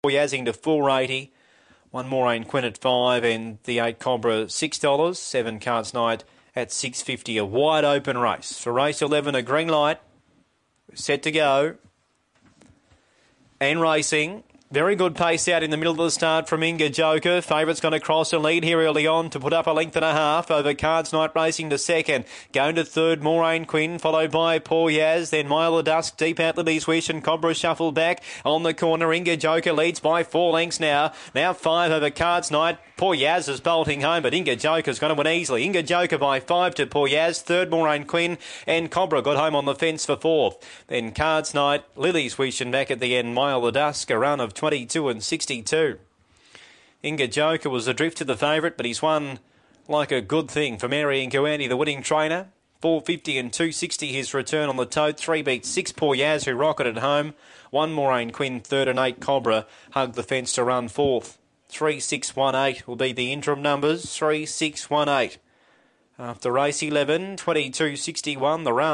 Yazing to 480. One more Ain Quinn at 5 and the 8 Cobra $6. 7 Cards Night at $6.50. A wide open race. For race 11, a green light. Set to go. And racing. Very good pace out in the middle of the start from Inga Joker. Favourite's going to cross a lead here early on to put up a length and a half over Cards Night racing to second. Going to third, Moraine Quinn, followed by Paul Yaz. Then Mile of Dusk, Deep Out Lily's Wish and Cobra shuffle back on the corner. Inga Joker leads by 4 lengths now. Now 5 over Cards Night. Poor Yaz is bolting home, but Inga Joker's going to win easily. Inga Joker by 5 to Poor Yaz. Third, Moraine Quinn, and Cobra got home on the fence for 4th. Then Cards Night, Lily's Wish, and back at the end, Mile of Dusk, a run of 22 and 62. Inga Joker was adrift to the favourite, but he's won like a good thing for Mary Ingoanti, the winning trainer. 450 and 260 his return on the tote. 3 beats 6 Poor Yaz, who rocketed home. 1 Moraine Quinn, third, and 8 Cobra hugged the fence to run 4th. 3618 will be the interim numbers. 3618. After race 11, 2261, the run.